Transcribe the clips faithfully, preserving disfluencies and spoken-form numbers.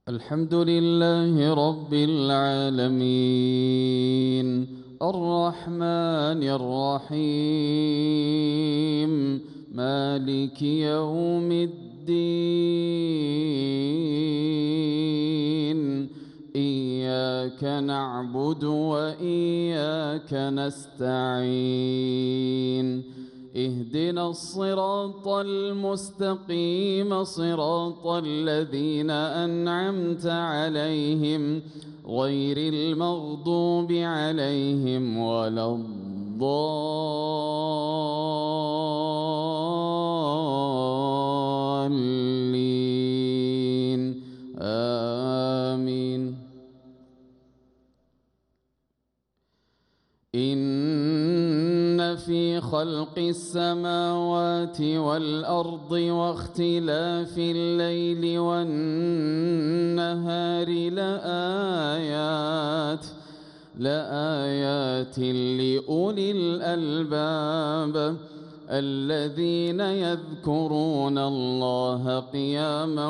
الحمد لله رب العالمين الرحمن الرحيم مالك يوم الدين إياك نعبد وإياك نستعين اهدنا الصراط المستقيم صراط الذين أنعمت عليهم غير المغضوب عليهم ولا الضالين آمين. إن في خلق السماوات والأرض واختلاف الليل والنهار لآيات لآيات لأولي الألباب الذين يذكرون الله قياما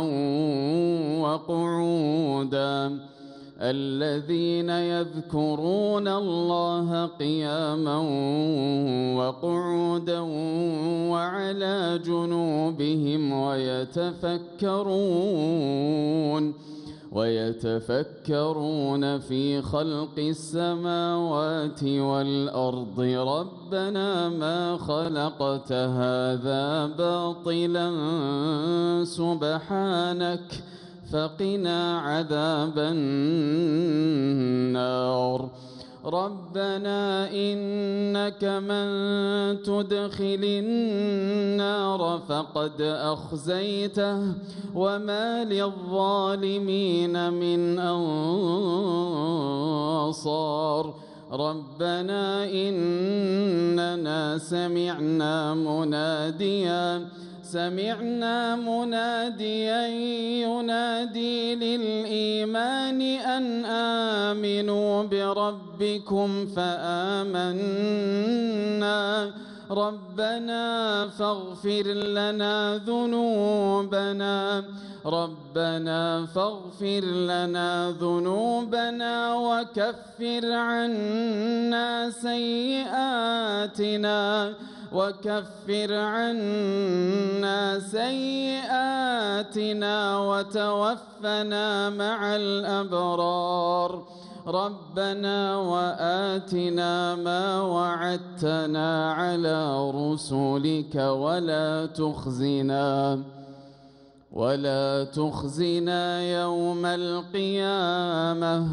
وقعودا الذين يذكرون الله قياما وقعودا وعلى جنوبهم ويتفكرون ويتفكرون في خلق السماوات والأرض ربنا ما خلقت هذا باطلا سبحانك فقنا عذاب النار. ربنا إنك من تدخل النار فقد أخزيته وما للظالمين من أنصار. ربنا إننا سمعنا مناديا سمعنا مناديا ينادي للإيمان أن آمنوا بربكم فآمنا ربنا فاغفر لنا ذنوبنا ربنا فاغفر لنا ذنوبنا وكفر عنا سيئاتنا وكفر عنا سيئاتنا وتوفنا مع الأبرار. ربنا وآتنا ما وعدتنا على رسلك ولا تخزنا ولا تخزنا يوم القيامة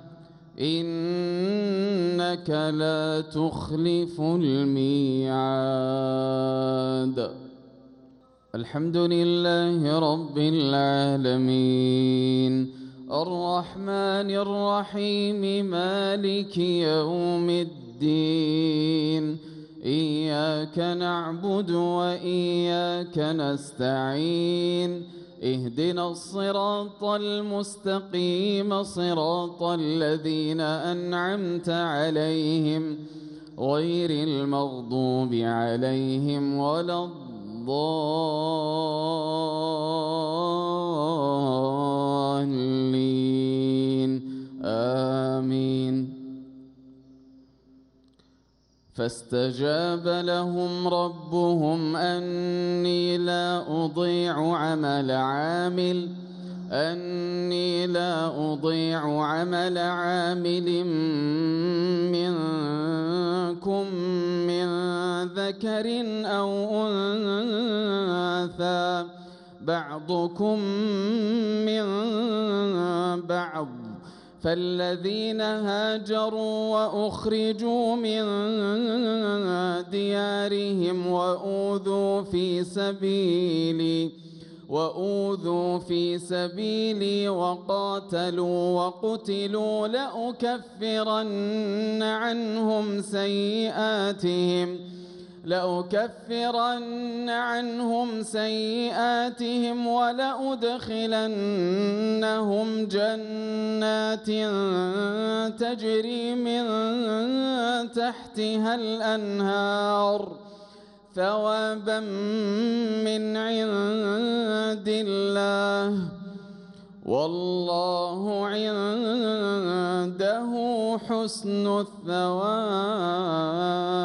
إنك لا تخلف الميعاد. الحمد لله رب العالمين الرحمن الرحيم مالك يوم الدين إياك نعبد وإياك نستعين اهدنا الصراط المستقيم صراط الذين أنعمت عليهم غير المغضوب عليهم ولا الضالين آمين. فاستجاب لهم ربهم أني لا أضيع عمل عامل أني لا أضيع عمل عامل منكم من ذكر أو أنثى بعضكم من بعض فالذين هاجروا وأخرجوا من ديارهم وأوذوا في سبيلي وأوذوا في سبيلي وقاتلوا وقتلوا لأكفرن عنهم سيئاتهم لأكفرن عنهم سيئاتهم ولأدخلنهم جنات تجري من تحتها الأنهار ثوابا من عند الله والله عنده حسن الثواب.